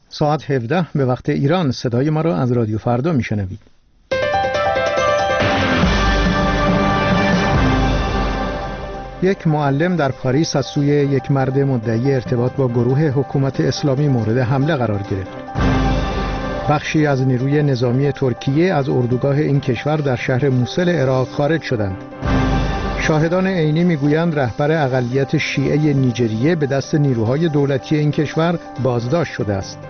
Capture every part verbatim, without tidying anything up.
ساعت هفده به وقت ایران صدای ما را از رادیو فردا میشنوید. یک معلم در پاریس از سوی یک مرد مدعی ارتباط با گروه حکومت اسلامی مورد حمله قرار گرفت. بخشی از نیروی نظامی ترکیه از اردوگاه این کشور در شهر موسل عراق خارج شدند. شاهدان عینی میگویند رهبر اقلیت شیعه نیجریه به دست نیروهای دولتی این کشور بازداشت شده است.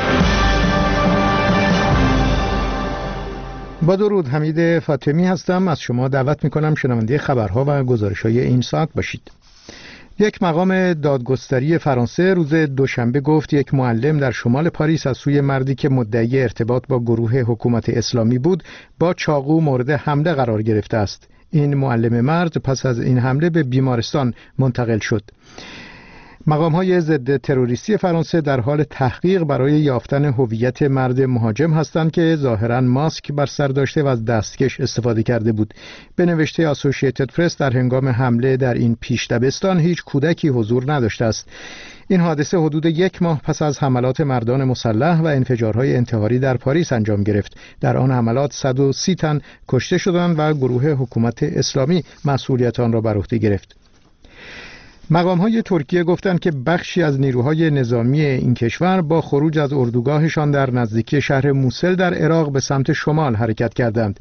با درود، حمید فاطمی هستم. از شما دعوت میکنم شنونده خبرها و گزارش‌های این ساعت باشید. یک مقام دادگستری فرانسه روز دوشنبه گفت یک معلم در شمال پاریس از سوی مردی که مدعی ارتباط با گروه حکومت اسلامی بود با چاقو مورد حمله قرار گرفته است. این معلم مرد پس از این حمله به بیمارستان منتقل شد. مقام‌های ضد تروریستی فرانسه در حال تحقیق برای یافتن هویت مرد مهاجم هستند که ظاهراً ماسک بر سر داشته و از دستکش استفاده کرده بود. به نوشته اسوسییتد پرس در هنگام حمله در این پیش دبستان هیچ کودکی حضور نداشته است. این حادثه حدود یک ماه پس از حملات مردان مسلح و انفجارهای انتحاری در پاریس انجام گرفت. در آن حملات صد و سی تن کشته شدند و گروه حکومت اسلامی مسئولیت آن را بر عهده گرفت. مقام‌های ترکیه گفتند که بخشی از نیروهای نظامی این کشور با خروج از اردوگاهشان در نزدیکی شهر موسل در عراق به سمت شمال حرکت کردند.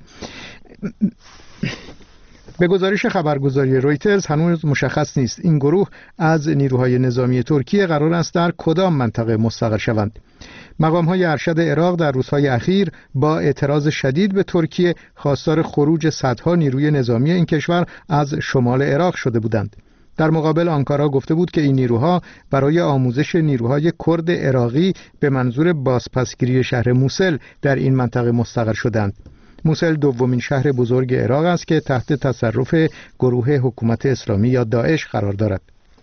به گزارش خبرگزاری رویترز هنوز مشخص نیست این گروه از نیروهای نظامی ترکیه قرار است در کدام منطقه مستقر شوند. مقام‌های ارشد عراق در روزهای اخیر با اعتراض شدید به ترکیه خواستار خروج صدها نیروی نظامی این کشور از شمال عراق شده بودند. در مقابل آنکارا گفته بود که این نیروها برای آموزش نیروهای کرد عراقی به منظور بازپسگیری شهر موسل در این منطقه مستقر شدند. موسل دومین شهر بزرگ عراق است که تحت تصرف گروه حکومت اسلامی یا داعش قرار دارد.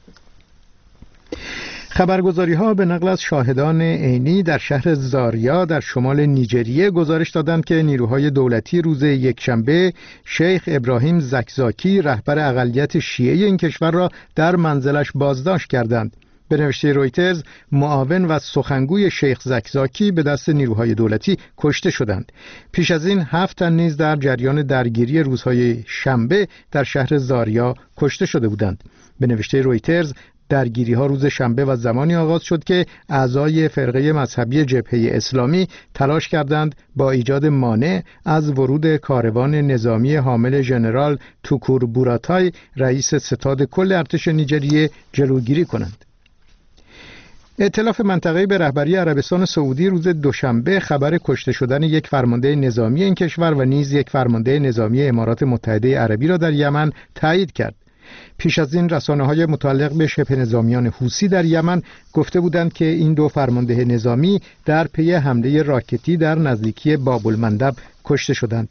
خبرگزاری‌ها به نقل از شاهدان عینی در شهر زاریا در شمال نیجریه گزارش دادند که نیروهای دولتی روز یکشنبه شیخ ابراهیم زکزاکی رهبر اقلیت شیعه این کشور را در منزلش بازداشت کردند. به نوشته رویترز معاون و سخنگوی شیخ زکزاکی به دست نیروهای دولتی کشته شدند. پیش از این هفت تن نیز در جریان درگیری روزهای شنبه در شهر زاریا کشته شده بودند. به نوشته رویترز درگیری ها روز شنبه و زمانی آغاز شد که اعضای فرقه مذهبی جبهه اسلامی تلاش کردند با ایجاد مانع از ورود کاروان نظامی حامل ژنرال توکور بوراتای رئیس ستاد کل ارتش نیجریه جلوگیری کنند. ائتلاف منطقه‌ای به رهبری عربستان سعودی روز دوشنبه خبر کشته شدن یک فرمانده نظامی این کشور و نیز یک فرمانده نظامی امارات متحده عربی را در یمن تایید کرد. پیش از این رسانه‌های متعلق به شبه نظامیان حوثی در یمن گفته بودند که این دو فرمانده نظامی در پی حمله راکتی در نزدیکی باب المندب کشته شدند.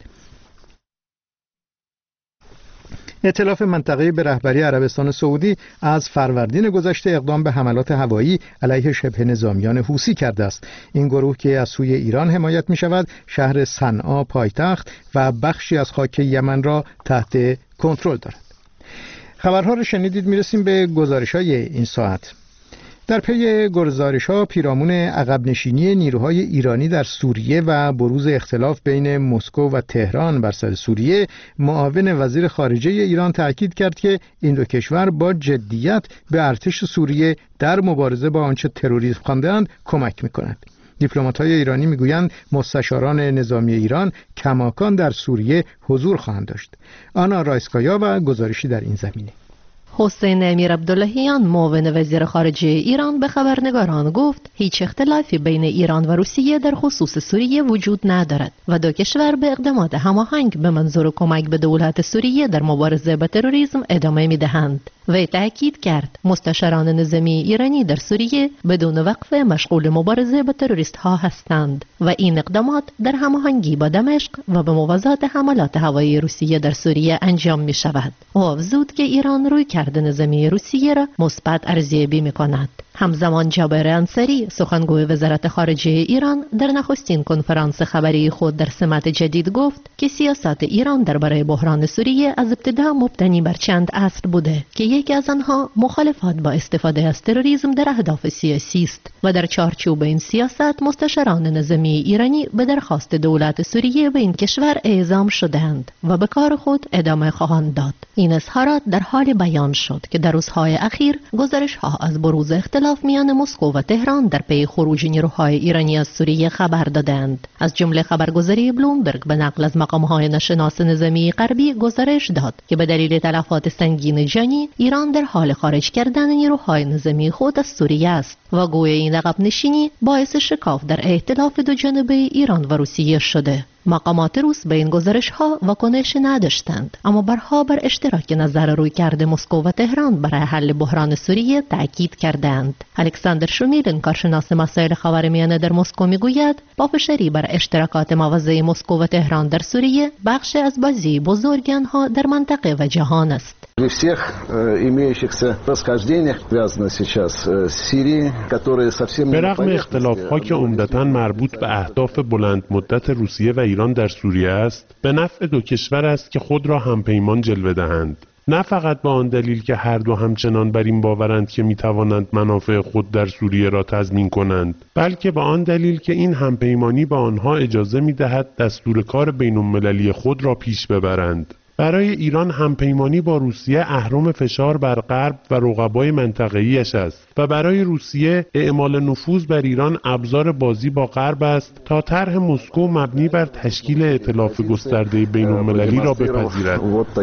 ائتلاف منطقه‌ای به رهبری عربستان سعودی از فروردین گذشته اقدام به حملات هوایی علیه شبه نظامیان حوثی کرده است. این گروه که از سوی ایران حمایت می‌شود، شهر صنعا پایتخت و بخشی از خاک یمن را تحت کنترل دارد. خبرها رو شنیدید. میرسیم به گزارش‌های این ساعت. در پی گزارش‌ها پیرامون عقب نشینی نیروهای ایرانی در سوریه و بروز اختلاف بین مسکو و تهران بر سر سوریه، معاون وزیر خارجه ایران تاکید کرد که این دو کشور با جدیت به ارتش سوریه در مبارزه با آنچه تروریسم خواندند کمک می‌کنند. دیپلمات‌های ایرانی میگویند مستشاران نظامی ایران کماکان در سوریه حضور خواهند داشت. آنا رایسکایا و گزارشی در این زمینه. حسین امیر عبداللهیان معاون وزیر خارجه ایران به خبرنگاران گفت هیچ اختلافی بین ایران و روسیه در خصوص سوریه وجود ندارد و دو کشور به اقدامات هماهنگ به منظور کمک به دولت سوریه در مبارزه با تروریسم ادامه می‌دهند. وی تاکید کرد مستشاران نظامی ایرانی در سوریه بدون وقفه مشغول مبارزه با تروریست ها هستند و این اقدامات در هماهنگی با دمشق و به موازات حملات هوایی روسیه در سوریه انجام می شود. او افزود که ایران روی عملکرد نظامی روسیه را مثبت ارزیابی می‌کند. همزمان جابر انصاری سخنگوی وزارت خارجه ایران در نخستین کنفرانس خبری خود در سمت جدید گفت که سیاست ایران درباره بحران سوریه از ابتدا مبتنی بر چند اصل بوده که یکی از آنها مخالفت با استفاده از تروریسم در اهداف سیاسی است و در چارچوب این سیاست مستشاران نظامی ایرانی به درخواست دولت سوریه به این کشور اعزام شدند و به کار خود ادامه خواهند داد. این اظهارات در حال بیان شد که در روزهای اخیر گزارش‌ها از بروز اختلاف میان مسکو و تهران در پی خروج نیروهای ایرانی از سوریه خبر دادند. از جمله خبرگزاری بلومبرگ به نقل از مقام‌های ناشناس نظامی غربی گزارش داد که به دلیل تلفات سنگین جانی ایران در حال خارج کردن نیروهای نظامی خود از سوریه است و گویا این عقب نشینی باعث شکاف در ائتلاف دو جانبه ایران و روسیه شده. مقامات روس به این گزارش‌ها واکنش نداشتند، اما برها بر اشتراک نظر رویکرد مسکو و تهران برای حل بحران سوریه تاکید کردند. الکساندر شومیلن، کارشناس مسائل خاورمیانه در مسکو، میگوید پافشاری بر اشتراکات موازی مسکو و تهران در سوریه بخشی از بازی بزرگ آنها در منطقه و جهان است. При всех имеющихся расхождениях связано сейчас с Сирией, которые совсем به رغم اختلاف‌ها که عمدتاً مربوط به اهداف بلند مدت روسیه و ایران در سوریه است، به نفع دو کشور است که خود را همپیمان جلوه دهند. نه فقط به آن دلیل که هر دو همچنان بر این باورند که می‌توانند منافع خود در سوریه را تضمین کنند، بلکه به آن دلیل که این همپیمانی به آنها اجازه می‌دهد دستور کار بین‌المللی خود را پیش ببرند. برای ایران همپیمانی با روسیه اهرم فشار بر غرب و رقبای منطقه‌ایش است و برای روسیه اعمال نفوذ بر ایران ابزار بازی با غرب است تا طرح مسکو مبنی بر تشکیل ائتلاف گسترده بین‌المللی را بپذیرد.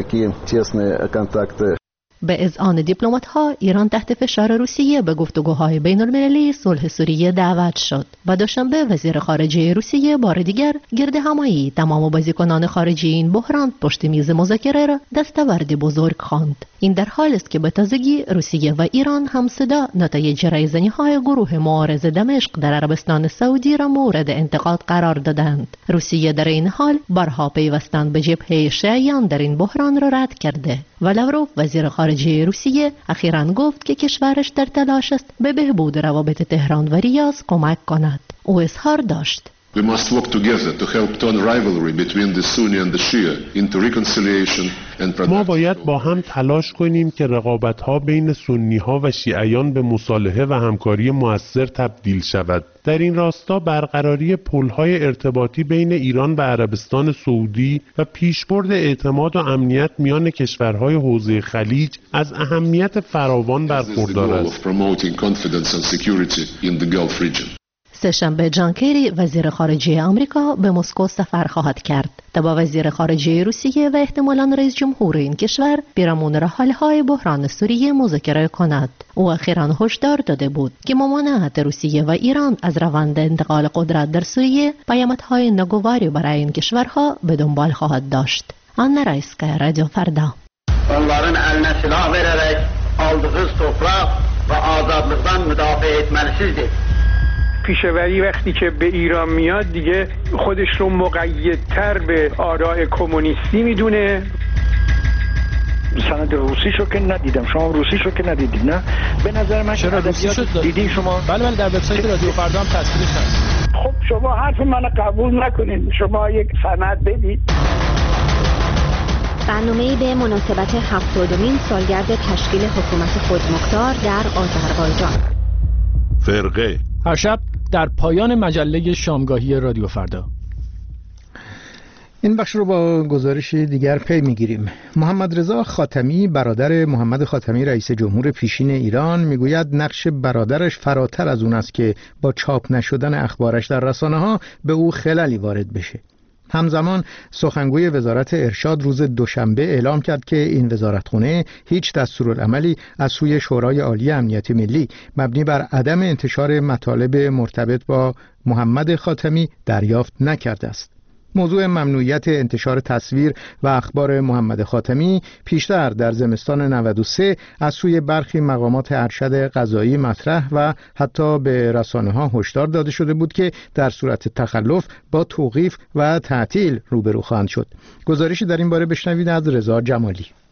به اذعان دیپلمات‌ها ایران تحت فشار روسیه به گفتگوهای بین‌المللی صلح سوریه دعوت شد و دوشنبه وزیر خارجه روسیه بار دیگر گرد همایی تمام بازیکنان خارجی این بحران پشت میز مذاکره را دستاورد بزرگ خواند. این در حالی است که به تازگی روسیه و ایران هم صدا نتایج رایزنی‌های گروه معارض دمشق در عربستان سعودی را مورد انتقاد قرار دادند. روسیه در این حال بارها پیوستن به جبهه شیعیان در این بحران را رد کرده و لاوروف وزیر خارجه روسیه اخیراً گفت که کشورش در تلاش است به بهبود روابط تهران و ریاض کمک کند. او اظهار داشت: We must work together to help turn rivalry between the Sunni and the Shia into reconciliation and productive. ما باید با هم تلاش کنیم که رقابت‌ها بین سنی‌ها و شیعیان به مصالحه و همکاری مؤثر تبدیل شود. در این راستا برقراری پل‌های ارتباطی بین ایران و عربستان سعودی و پیشبرد اعتماد و امنیت میان کشورهای حوزه خلیج از اهمیت فراوان برخوردار است. سه‌شنبه جان کری وزیر خارجه آمریکا به مسکو سفر خواهد کرد تا با وزیر خارجه روسیه و احتمالاً رئیس جمهور این کشور پیرامون حل‌های بحران سوریه مذاکره کند. او اخیراً هشدار داده بود که ممانعت روسیه و ایران از روند انتقال قدرت در سوریه پیامدهای ناگواری برای این کشورها به دنبال خواهد داشت. آن رایسکا، رادیو فردا. onların eline silah vererek aldığı toprak ve azadlıktan müdafaa etmelisizdir. پیشوری وقتی که به ایران میاد دیگه خودش رو مقیدتر به آراء کمونیستی میدونه. سند روسیشو که ندیدم، شما روسیشو که ندیدید؟ نه به نظر من چرا روسیشو دیدین شما؟ بله بله در وبسایت رادیو فردا هم تصویرش هست. خب شما حرف منو قبول نکنید، شما یک سند بدید. برنامه‌ای به مناسبت هفتادمین سالگرد تشکیل حکومت خودمختار در آذربایجان. فرقه هر شب در پایان مجله شامگاهی رادیو فردا. این بخش رو با گزارش دیگر پی میگیریم. محمد رضا خاتمی برادر محمد خاتمی رئیس جمهور پیشین ایران میگوید نقش برادرش فراتر از اون است که با چاپ نشدن اخبارش در رسانه ها به او خللی وارد بشه. همزمان سخنگوی وزارت ارشاد روز دوشنبه اعلام کرد که این وزارتخانه هیچ دستورالعملی از سوی شورای عالی امنیت ملی مبنی بر عدم انتشار مطالب مرتبط با محمد خاتمی دریافت نکرده است. موضوع ممنوعیت انتشار تصویر و اخبار محمد خاتمی پیشتر در زمستان نود و سه از سوی برخی مقامات ارشد قضایی مطرح و حتی به رسانه‌ها هشدار داده شده بود که در صورت تخلف با توقیف و تعطیل روبرو خواهند شد. گزارشی در این باره بشنوید از رضا جمالی.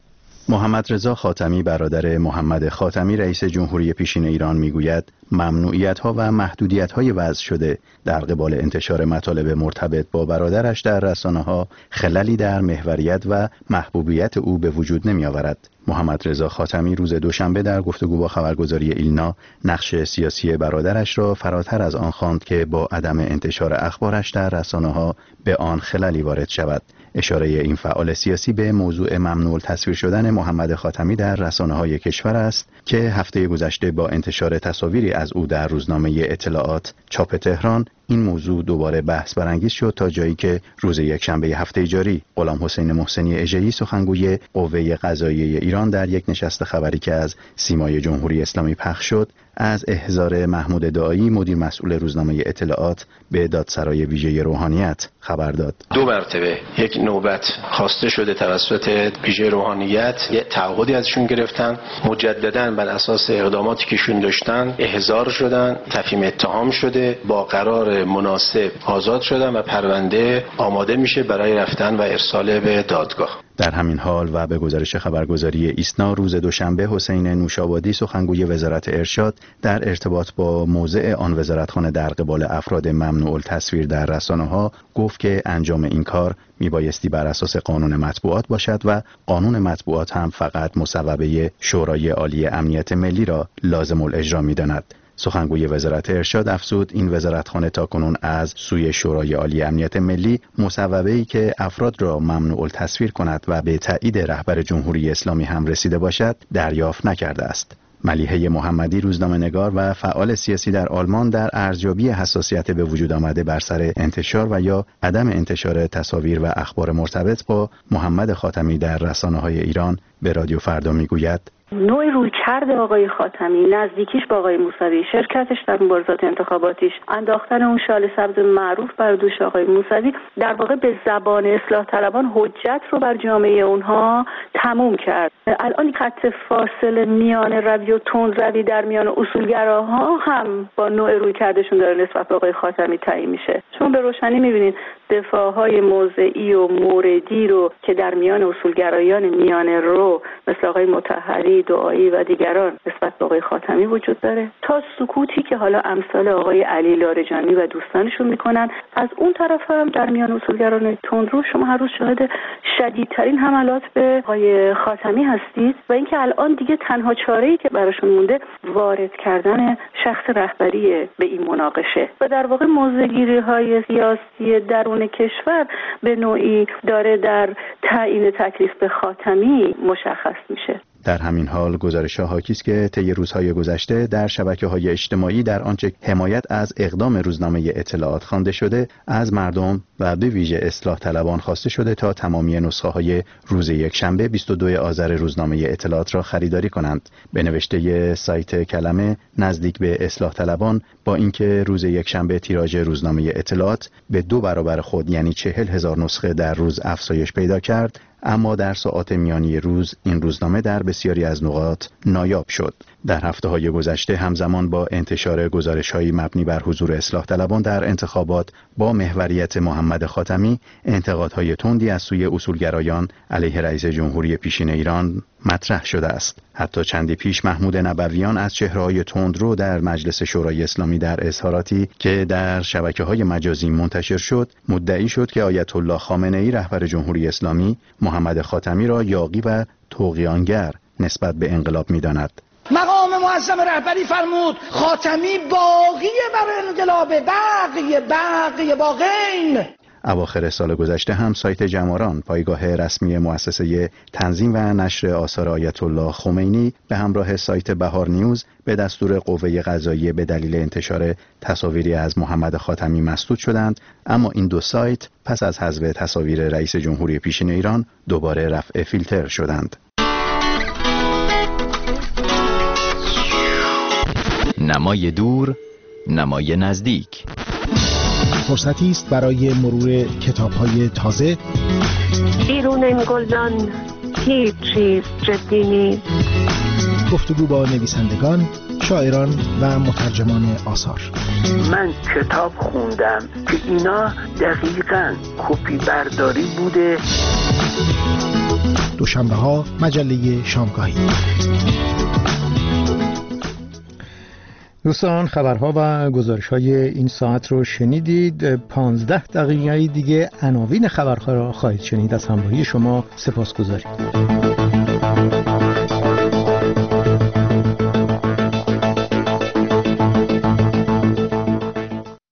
محمد رضا خاتمی برادر محمد خاتمی رئیس جمهوری پیشین ایران میگوید ممنوعیت‌ها و محدودیت‌های وضع شده در قبال انتشار مطالب مرتبط با برادرش در رسانه‌ها خللی در محوریت و محبوبیت او به وجود نمی‌آورد. محمد رضا خاتمی روز دوشنبه در گفتگو با خبرگزاری ایلنا نقش سیاسی برادرش را فراتر از آن خواند که با عدم انتشار اخبارش در رسانه‌ها به آن خللی وارد شود. اشاره این فعال سیاسی به موضوع ممنوع تصویر شدن محمد خاتمی در رسانه‌های کشور است که هفته گذشته با انتشار تصاویری از او در روزنامه اطلاعات چاپ تهران این موضوع دوباره بحث برانگیز شد تا جایی که روز یکشنبه هفته جاری غلام حسین محسنی اژه‌ای سخنگوی قوه قضاییه ایران در یک نشست خبری که از سیمای جمهوری اسلامی پخش شد از احضار محمود دعایی مدیر مسئول روزنامه اطلاعات به دادسرای ویژه روحانیت خبر داد. دو مرتبه یک نوبت خواسته شده توسط ویژه روحانیت، یک تعهدی ازشون گرفتن، مجددا بر اساس اقداماتی که شون داشتن احضار شدن، تفهیم اتهام شده، با قرار مناسب آزاد شدن و پرونده آماده میشه برای رفتن و ارسال به دادگاه. در همین حال و به گزارش خبرگزاری ایسنا روز دوشنبه حسین نوشابادی سخنگوی وزارت ارشاد در ارتباط با موضع آن وزارتخانه در قبال افراد ممنوع التصویر در رسانه‌ها گفت که انجام این کار میبایستی بر اساس قانون مطبوعات باشد و قانون مطبوعات هم فقط مصوبه شورای عالی امنیت ملی را لازم الاجرا می‌داند. سخنگوی وزارت ارشاد افزود این وزارتخانه تاکنون از سوی شورای عالی امنیت ملی مصوبه‌ای که افراد را ممنوع التصویر کند و به تایید رهبر جمهوری اسلامی هم رسیده باشد دریافت نکرده است. ملیحه محمدی روزنامه‌نگار و فعال سیاسی در آلمان در ارزیابی حساسیت به وجود آمده بر سر انتشار و یا عدم انتشار تصاویر و اخبار مرتبط با محمد خاتمی در رسانه‌های ایران به رادیو فردا میگوید نوع رویکرد آقای خاتمی، نزدیکیش با آقای موسوی، شرکتش در مبارزات انتخاباتیش، انداختن اون شال سبز معروف بر دوش آقای موسوی در واقع به زبان اصلاح طلبان حجت رو بر جامعه اونها تموم کرد. الان خط فاصله میان روی و تند روی در میان اصولگراها هم با نوع رویکردشون داره نسبت به آقای خاتمی تعیین میشه. چون به روشنی میبینید دفاعهای موضعی و موردی رو که در میان اصولگرایان میان رو مثل آقای مطهری، دعایی و دیگران نسبت به آقای خاتمی وجود داره، تا سکوتی که حالا امثال آقای علی لاریجانی و دوستانشون میکنن. از اون طرف هم در میان اصولگران تندرو شما هر روز شاهد شدیدترین حملات به آقای خاتمی هستید و اینکه الان دیگه تنها چاره‌ای که براشون مونده وارد کردن شخص رهبری به این مناقشه و در واقع موضع‌گیری‌های سیاسی درون کشور به نوعی داره در تعیین تکلیف به خاتمی مشخص میشه. در همین حال گزارش‌ها حاکی است که طی روزهای گذشته در شبکه‌های اجتماعی در آنچه حمایت از اقدام روزنامه اطلاعات خوانده شده از مردم و به ویژه اصلاح طلبان خواسته شده تا تمامی نسخه‌های روز یکشنبه بیست و دوم آذر روزنامه اطلاعات را خریداری کنند. به نوشته سایت کلمه نزدیک به اصلاح طلبان با اینکه روز یکشنبه تیراژ روزنامه اطلاعات به دو برابر خود یعنی چهل هزار نسخه در روز افزایش پیدا کرد، اما در ساعات میانی روز این روزنامه در بسیاری از نقاط نایاب شد. در هفته‌های گذشته همزمان با انتشار گزارش‌های مبنی بر حضور اصلاح طلبان در انتخابات با محوریت محمد خاتمی، انتقادهای تندی از سوی اصولگرایان علیه رئیس جمهوری پیشین ایران مطرح شده است. حتی چندی پیش محمود نبویان از چهره‌های تندرو در مجلس شورای اسلامی در اظهاراتی که در شبکه‌های مجازی منتشر شد، مدعی شد که آیت الله خامنه‌ای رهبر جمهوری اسلامی محمد خاتمی را یاغی و طغیانگر نسبت به انقلاب می‌داند. مقام معظم رهبری فرمود خاتمی باقی بر انقلاب، باقی باقی باقین. اواخر سال گذشته هم سایت جماران، پایگاه رسمی مؤسسه تنظیم و نشر آثار آیت الله خمینی به همراه سایت بهار نیوز به دستور قوه قضاییه به دلیل انتشار تصاویری از محمد خاتمی مسدود شدند، اما این دو سایت پس از حذف تصاویر رئیس جمهوری پیشین ایران دوباره رفع فیلتر شدند. نمای دور، نمای نزدیک. فرصتی است برای مرور کتاب‌های تازه. بیرون این گلدان هیچ چیز جدی نیست. گفتگو با نویسندگان، شاعران و مترجمان آثار. من کتاب خوندم که اینا دقیقاً کپی برداری بوده. دوشنبه ها مجله شامگاهی. دوستان خبرها و گزارش‌های این ساعت رو شنیدید. پانزده دقیقه دیگه عناوین خبرها را خواهید شنید. از همراهی شما سپاسگزاریم.